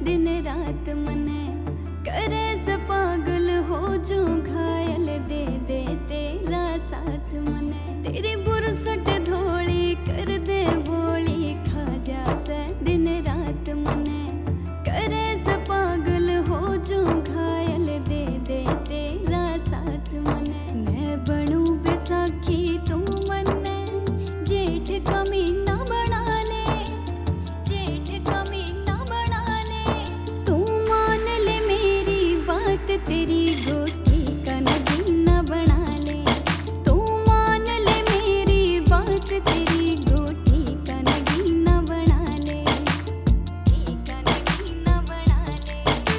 दिन रात मने करे से पागल हो जो घायल दे दे तेरा साथ मने तेरी बुरसट धोली कर दे बोली खा जा से दिन रात मने करे से पागल हो जो घायल दे दे तेरा साथ मने मैं बनूं बैसाखी तू मने जेठ कमीना बना ले जेठ कमीना बना ले तू मान ले मेरी बात तेरी गोटी का नगीना बना ले तू मान ले मेरी बात तेरी गोटी का नगीना बना ले ठीक का नगीना बना ले।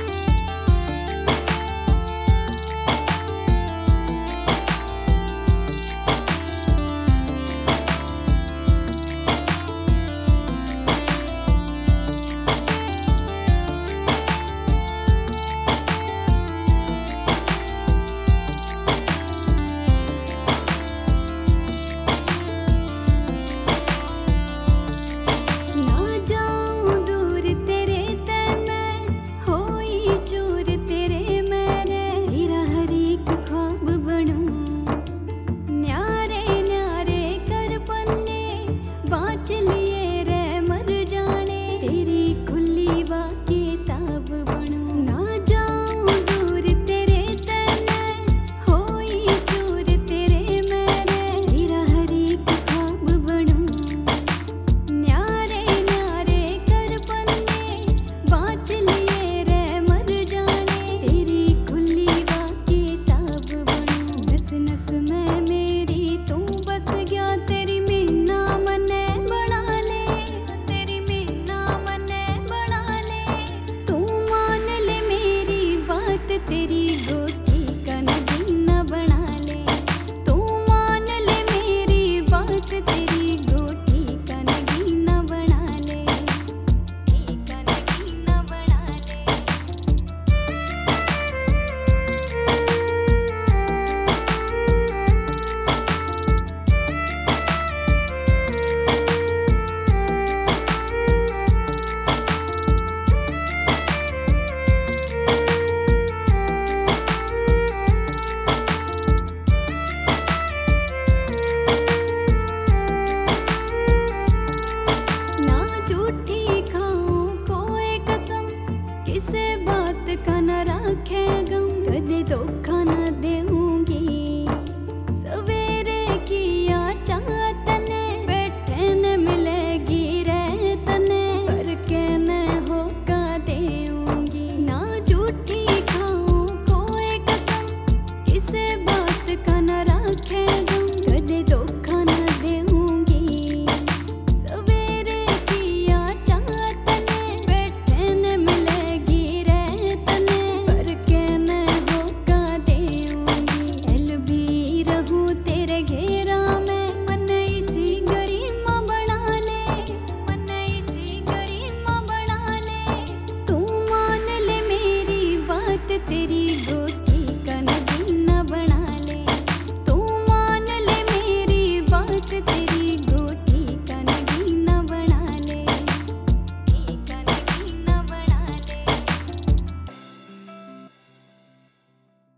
तेरी गोटी का नगीना बना ले तू मान ले मेरी बात तेरी गोटी का नगीना बना ले ठीक का नगीना बना ले। किसे बात का न रखे गम कदे धोखा न दे